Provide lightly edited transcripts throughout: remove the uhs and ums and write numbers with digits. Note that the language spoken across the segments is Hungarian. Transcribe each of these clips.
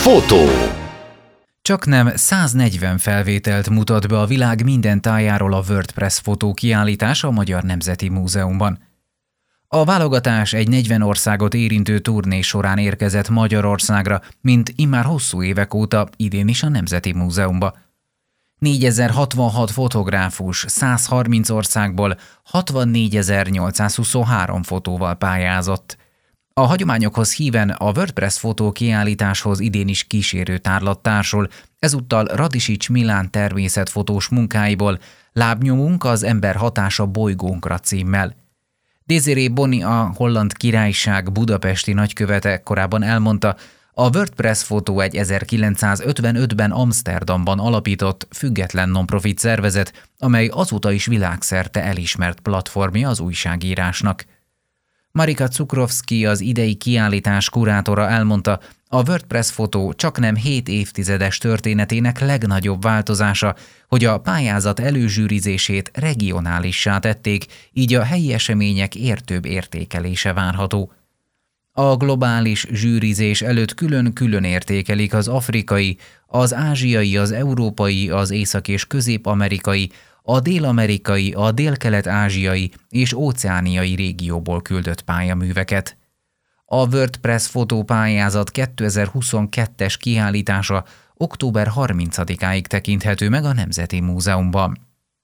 Fotó. Csaknem 140 felvételt mutat be a világ minden tájáról a WordPress fotókiállítás a Magyar Nemzeti Múzeumban. A válogatás egy 40 országot érintő turné során érkezett Magyarországra, mint immár hosszú évek óta idén is a Nemzeti Múzeumba. 4066 fotográfus 130 országból 64.823 fotóval pályázott. A hagyományokhoz híven a WordPress fotókiállításhoz idén is kísérő tárlat társul, ezúttal Radisics Milán természetfotós munkáiból Lábnyomunk az ember hatása bolygónkra címmel. Désiré Boni, a Holland Királyság budapesti nagykövete korábban elmondta, a WordPress fotó egy 1955-ben Amsterdamban alapított, független non-profit szervezet, amely azóta is világszerte elismert platformja az újságírásnak. Marika Cukrovszky, az idei kiállítás kurátora elmondta, a WordPress fotó csaknem 7 évtizedes történetének legnagyobb változása, hogy a pályázat előzsűrizését regionálissá tették, így a helyi események értőbb értékelése várható. A globális zsűrizés előtt külön-külön értékelik az afrikai, az ázsiai, az európai, az észak- és közép-amerikai, a dél-amerikai, a dél-kelet-ázsiai és óceániai régióból küldött pályaműveket. A WordPress fotópályázat 2022-es kiállítása október 30-áig tekinthető meg a Nemzeti Múzeumban.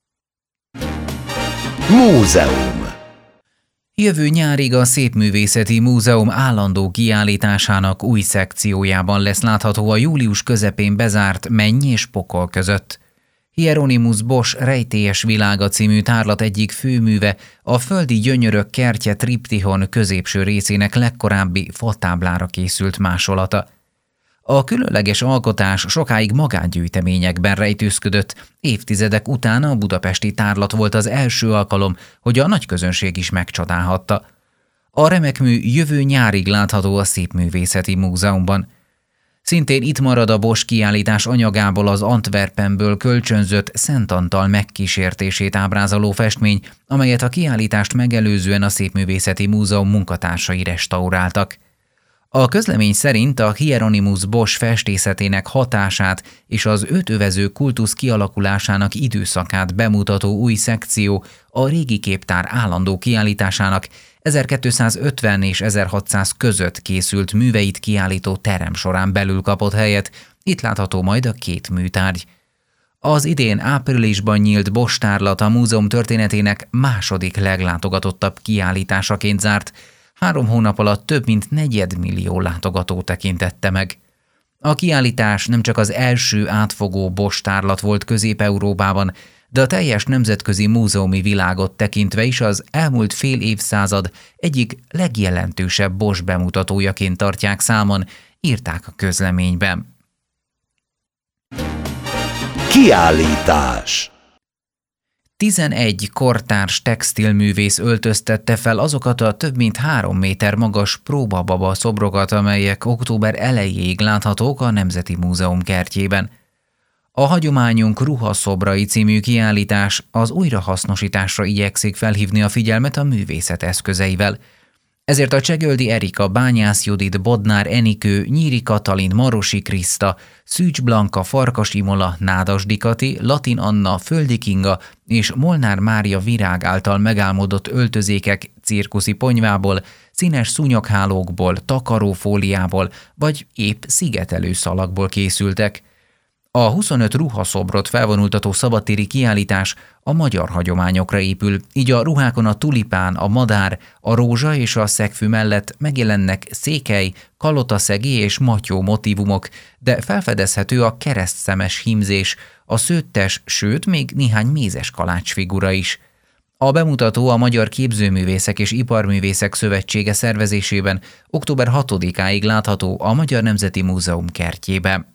Múzeum. Jövő nyárig a Szépművészeti Múzeum állandó kiállításának új szekciójában lesz látható a július közepén bezárt Menny és Pokol között. Hieronymus Bosch Rejtélyes világa című tárlat egyik főműve, a Földi gyönyörök kertje triptihon középső részének legkorábbi fatáblára készült másolata. A különleges alkotás sokáig magángyűjteményekben rejtőzködött, évtizedek után a budapesti tárlat volt az első alkalom, hogy a nagyközönség is megcsodálhatta. A remek mű jövő nyárig látható a Szépművészeti Múzeumban. Szintén itt marad a Bosch kiállítás anyagából az Antwerpenből kölcsönzött Szent Antal megkísértését ábrázoló festmény, amelyet a kiállítást megelőzően a Szépművészeti Múzeum munkatársai restauráltak. A közlemény szerint a Hieronymus Bosch festészetének hatását és az őt övező kultusz kialakulásának időszakát bemutató új szekció a régi képtár állandó kiállításának 1250 és 1600 között készült műveit kiállító terem során belül kapott helyet, itt látható majd a két műtárgy. Az idén áprilisban nyílt Bosch tárlat a múzeum történetének második leglátogatottabb kiállításaként zárt, 3 hónap alatt több mint 4 millió látogató tekintette meg. A kiállítás nem csak az első átfogó Bosch tárlat volt Közép-Európában, de a teljes nemzetközi múzeumi világot tekintve is az elmúlt fél évszázad egyik legjelentősebb Bosch bemutatójaként tartják számon, írták a közleményben. Kiállítás. 11 kortárs textilművész öltöztette fel azokat a több mint 3 méter magas próbababa szobrokat, amelyek október elejéig láthatók a Nemzeti Múzeum kertjében. A Hagyományunk ruhaszobrai című kiállítás az újrahasznosításra igyekszik felhívni a figyelmet a művészet eszközeivel. Ezért a Csegöldi Erika, Bányász Judit, Bodnár Enikő, Nyíri Katalin, Marosi Kriszta, Szűcs Blanka, Farkas Imola, Nádas Kati, Latin Anna, Földi Kinga és Molnár Mária Virág által megálmodott öltözékek cirkuszi ponyvából, színes szúnyoghálókból, takarófóliából vagy épp szigetelő szalagból készültek. A 25 ruhaszobrot felvonultató szabadtéri kiállítás a magyar hagyományokra épül, így a ruhákon a tulipán, a madár, a rózsa és a szegfű mellett megjelennek székely, kalotaszegi és matyó motívumok, de felfedezhető a keresztszemes hímzés, a szőttes, sőt még néhány mézes kalácsfigura is. A bemutató a Magyar Képzőművészek és Iparművészek Szövetsége szervezésében október 6-áig látható a Magyar Nemzeti Múzeum kertjében.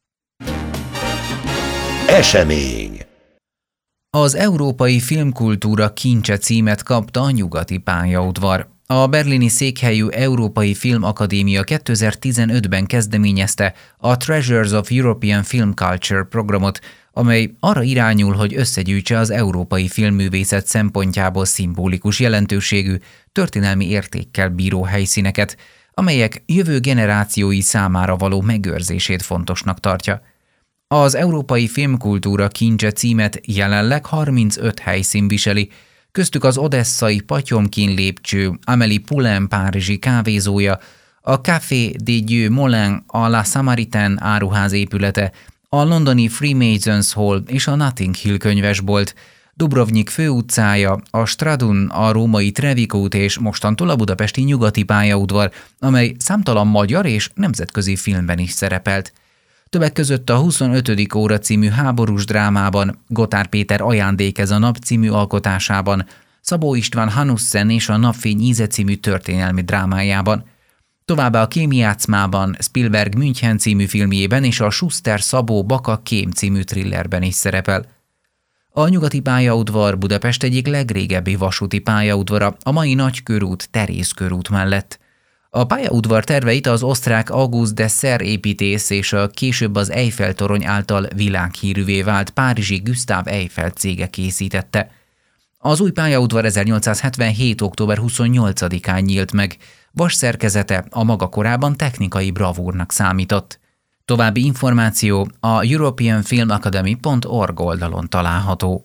Esemény. Az Európai Filmkultúra Kincse címet kapta a Nyugati Pályaudvar. A berlini székhelyű Európai Filmakadémia 2015-ben kezdeményezte a Treasures of European Film Culture programot, amely arra irányul, hogy összegyűjtse az európai filmművészet szempontjából szimbolikus jelentőségű, történelmi értékkel bíró helyszíneket, amelyek jövő generációi számára való megőrzését fontosnak tartja. Az Európai Filmkultúra Kincse címet jelenleg 35 helyszín viseli, köztük az odesszai Patyomkin lépcső, Amélie Poulain párizsi kávézója, a Café des Dieux Moulins, a La Samaritaine áruház épülete, a londoni Freemasons Hall és a Notting Hill könyvesbolt, Dubrovnik főutcája, a Stradun, a római Trevikút és mostantól a budapesti Nyugati pályaudvar, amely számtalan magyar és nemzetközi filmben is szerepelt. Többek között a 25. óra című háborús drámában, Gotár Péter Ajándék a nap című alkotásában, Szabó István Hanussen és a Napfény íze című történelmi drámájában. Továbbá a Kémjátszmában, Spielberg München című filmjében és a Schuster Szabó Baka Kém című thrillerben is szerepel. A Nyugati pályaudvar Budapest egyik legrégebbi vasúti pályaudvara, a mai Nagykörút, Terész körút mellett. A pályaudvar terveit az osztrák August Dessert építész és a később az Eiffel-torony által világhírűvé vált párizsi Gustave Eiffel cége készítette. Az új pályaudvar 1877. október 28-án nyílt meg, vasszerkezete a maga korában technikai bravúrnak számított. További információ a europeanfilmacademy.org oldalon található.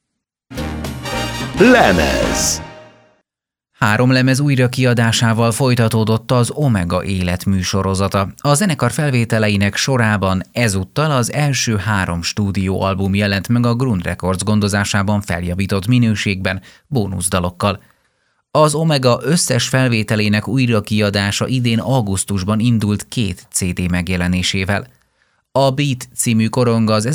Lemez. 3 lemez újrakiadásával folytatódott az Omega életműsorozata. A zenekar felvételeinek sorában ezúttal az első 3 stúdióalbum jelent meg a Grund Records gondozásában feljavított minőségben, bónuszdalokkal. Az Omega összes felvételének újrakiadása idén augusztusban indult 2 CD megjelenésével. A Beat című koronga az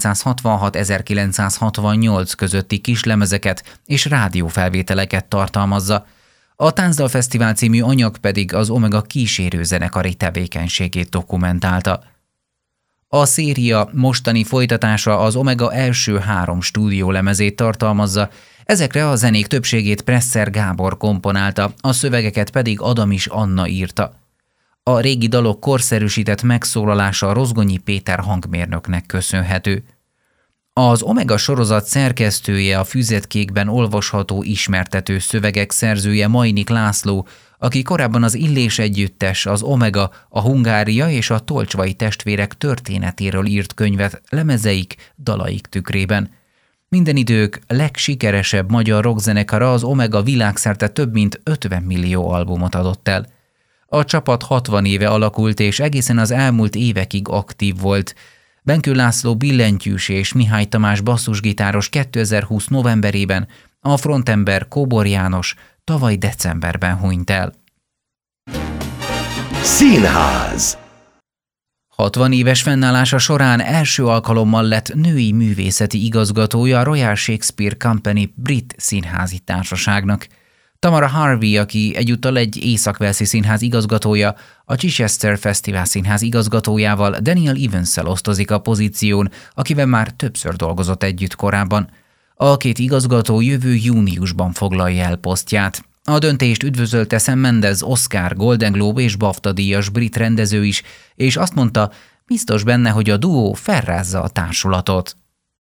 1966-1968 közötti kislemezeket és rádiófelvételeket tartalmazza, a Táncdal Fesztivál című anyag pedig az Omega kísérő zenekari tevékenységét dokumentálta. A széria mostani folytatása az Omega első 3 stúdiólemezét tartalmazza, ezekre a zenék többségét Presser Gábor komponálta, a szövegeket pedig Adamis Anna írta. A régi dalok korszerűsített megszólalása Rozgonyi Péter hangmérnöknek köszönhető. Az Omega sorozat szerkesztője, a Füzetkékben olvasható ismertető szövegek szerzője Majnik László, aki korábban az Illés együttes, az Omega, a Hungária és a Tolcsvai testvérek történetéről írt könyvet lemezeik, dalaik tükrében. Minden idők legsikeresebb magyar rockzenekara, az Omega világszerte több mint 50 millió albumot adott el. A csapat 60 éve alakult, és egészen az elmúlt évekig aktív volt. Benkő László billentyűs és Mihály Tamás basszusgitáros 2020 novemberében, a frontember Kóbor János tavaly decemberben hunyt el. Színház. 60 éves fennállása során első alkalommal lett női művészeti igazgatója a Royal Shakespeare Company brit színházi társaságnak. Tamara Harvey, aki egyúttal egy észak-walesi színház igazgatója, a Chichester Fesztivál színház igazgatójával, Daniel Evans-szel osztozik a pozíción, akivel már többször dolgozott együtt korábban. A 2 igazgató jövő júniusban foglalja el posztját. A döntést üdvözölte Sam Mendes, Oscar, Golden Globe és BAFTA díjas brit rendező is, és azt mondta, biztos benne, hogy a duó felrázza a társulatot.